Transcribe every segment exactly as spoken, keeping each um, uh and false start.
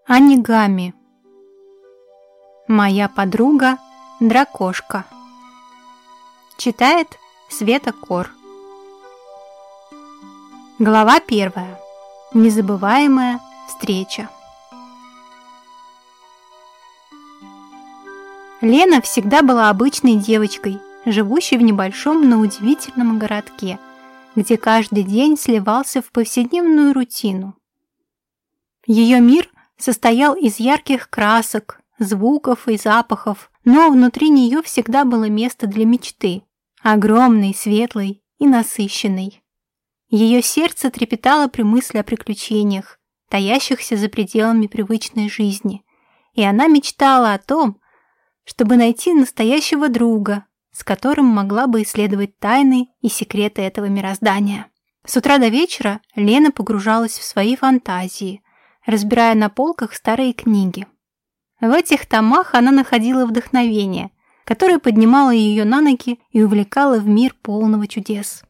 Онигами. Моя подруга Дракошка. Читает Света Кор. Глава первая. Незабываемая встреча. Лена всегда была обычной девочкой, живущей в небольшом, но удивительном городке, где каждый день сливался в повседневную рутину. Ее мир состоял из ярких красок, звуков и запахов, но внутри нее всегда было место для мечты, огромной, светлой и насыщенной. Ее сердце трепетало при мысли о приключениях, таящихся за пределами привычной жизни, и она мечтала о том, чтобы найти настоящего друга, с которым могла бы исследовать тайны и секреты этого мироздания. С утра до вечера Лена погружалась в свои фантазии, разбирая на полках старые книги. В этих томах она находила вдохновение, которое поднимало ее на ноги и увлекало в мир полного чудес.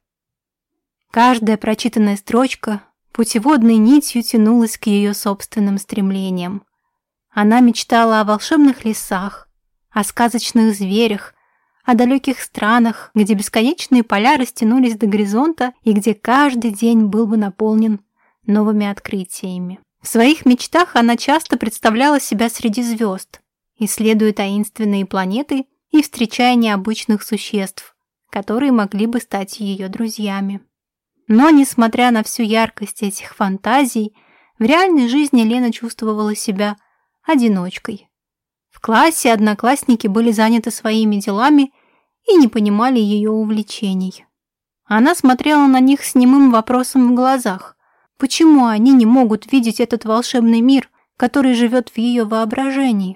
Каждая прочитанная строчка путеводной нитью тянулась к ее собственным стремлениям. Она мечтала о волшебных лесах, о сказочных зверях, о далеких странах, где бесконечные поля растянулись до горизонта и где каждый день был бы наполнен новыми открытиями. В своих мечтах она часто представляла себя среди звезд, исследуя таинственные планеты и встречая необычных существ, которые могли бы стать ее друзьями. Но, несмотря на всю яркость этих фантазий, в реальной жизни Лена чувствовала себя одиночкой. В классе одноклассники были заняты своими делами и не понимали ее увлечений. Она смотрела на них с немым вопросом в глазах. Почему они не могут видеть этот волшебный мир, который живет в ее воображении?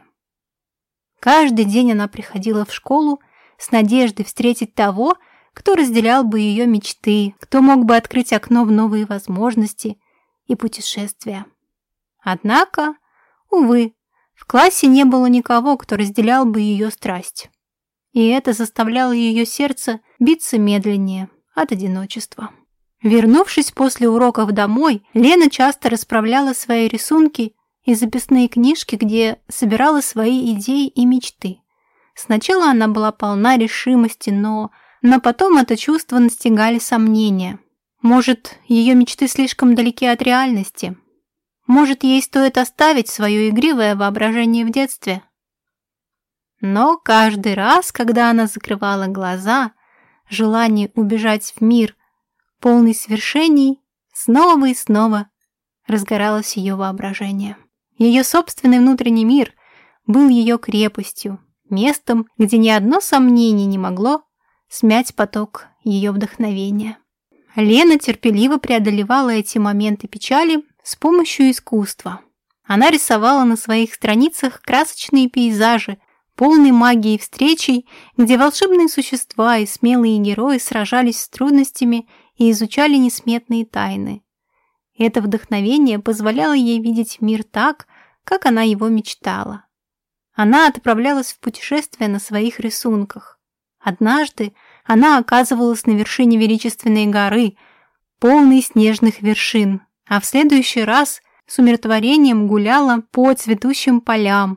Каждый день она приходила в школу с надеждой встретить того, кто разделял бы ее мечты, кто мог бы открыть окно в новые возможности и путешествия. Однако, увы, в классе не было никого, кто разделял бы ее страсть. И это заставляло ее сердце биться медленнее от одиночества. Вернувшись после уроков домой, Лена часто расправляла свои рисунки и записные книжки, где собирала свои идеи и мечты. Сначала она была полна решимости, но, но потом это чувство настигали сомнения. Может, ее мечты слишком далеки от реальности? Может, ей стоит оставить свое игривое воображение в детстве? Но каждый раз, когда она закрывала глаза, желание убежать в мир, полный свершений, снова и снова разгоралось ее воображение. Ее собственный внутренний мир был ее крепостью, местом, где ни одно сомнение не могло смять поток ее вдохновения. Лена терпеливо преодолевала эти моменты печали с помощью искусства. Она рисовала на своих страницах красочные пейзажи, полные магии встречей, где волшебные существа и смелые герои сражались с трудностями и изучали несметные тайны. Это вдохновение позволяло ей видеть мир так, как она его мечтала. Она отправлялась в путешествие на своих рисунках. Однажды она оказывалась на вершине величественной горы, полной снежных вершин, а в следующий раз с умиротворением гуляла по цветущим полям,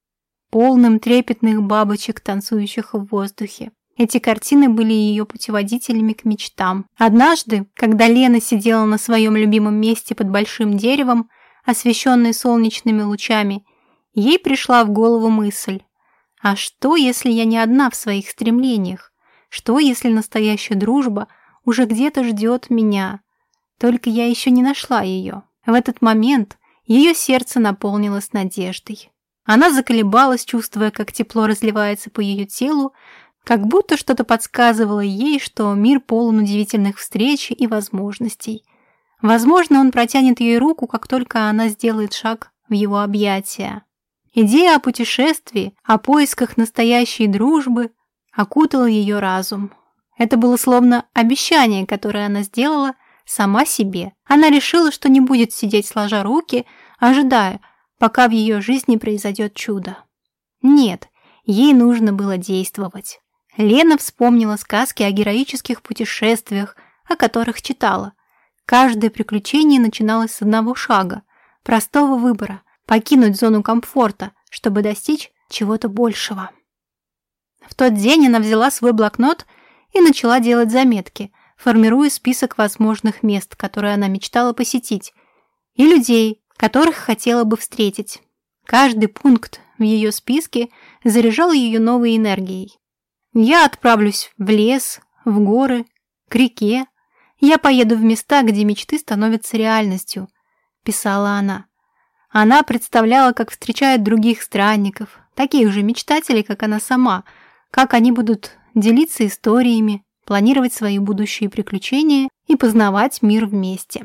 полным трепетных бабочек, танцующих в воздухе. Эти картины были ее путеводителями к мечтам. Однажды, когда Лена сидела на своем любимом месте под большим деревом, освещенной солнечными лучами, ей пришла в голову мысль: а что, если я не одна в своих стремлениях? Что, если настоящая дружба уже где-то ждет меня? Только я еще не нашла ее. В этот момент ее сердце наполнилось надеждой. Она заколебалась, чувствуя, как тепло разливается по ее телу, как будто что-то подсказывало ей, что мир полон удивительных встреч и возможностей. Возможно, он протянет ей руку, как только она сделает шаг в его объятия. Идея о путешествии, о поисках настоящей дружбы окутала ее разум. Это было словно обещание, которое она сделала сама себе. Она решила, что не будет сидеть сложа руки, ожидая, пока в ее жизни произойдет чудо. Нет, ей нужно было действовать. Лена вспомнила сказки о героических путешествиях, о которых читала. Каждое приключение начиналось с одного шага, простого выбора, покинуть зону комфорта, чтобы достичь чего-то большего. В тот день она взяла свой блокнот и начала делать заметки, формируя список возможных мест, которые она мечтала посетить, и людей, которых хотела бы встретить. Каждый пункт в ее списке заряжал ее новой энергией. «Я отправлюсь в лес, в горы, к реке. Я поеду в места, где мечты становятся реальностью», – писала она. Она представляла, как встречает других странников, таких же мечтателей, как она сама, как они будут делиться историями, планировать свои будущие приключения и познавать мир вместе.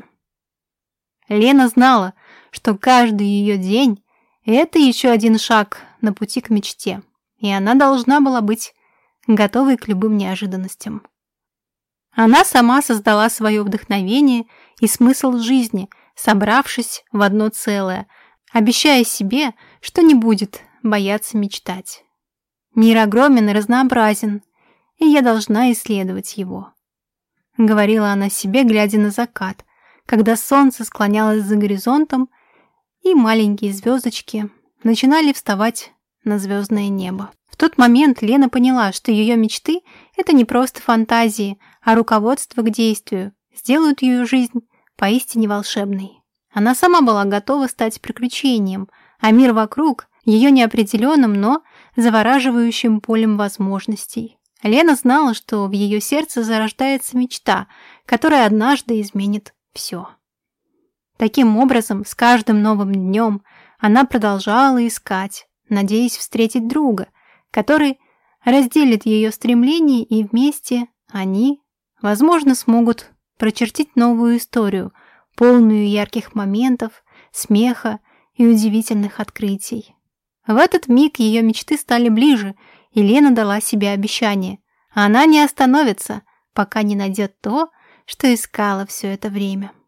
Лена знала, что каждый ее день – это еще один шаг на пути к мечте, и она должна была быть готовой к любым неожиданностям. Она сама создала свое вдохновение и смысл жизни, собравшись в одно целое, обещая себе, что не будет бояться мечтать. «Мир огромен и разнообразен, и я должна исследовать его», — говорила она себе, глядя на закат, когда солнце склонялось за горизонтом, и маленькие звездочки начинали вставать на звездное небо. В тот момент Лена поняла, что ее мечты — это не просто фантазии, а руководство к действию, сделают ее жизнь поистине волшебной. Она сама была готова стать приключением, а мир вокруг — ее неопределенным, но завораживающим полем возможностей. Лена знала, что в ее сердце зарождается мечта, которая однажды изменит все. Таким образом, с каждым новым днем она продолжала искать, надеясь встретить друга, который разделит ее стремления, и вместе они, возможно, смогут прочертить новую историю, полную ярких моментов, смеха и удивительных открытий. В этот миг ее мечты стали ближе, и Лена дала себе обещание. Она не остановится, пока не найдет то, что искала все это время.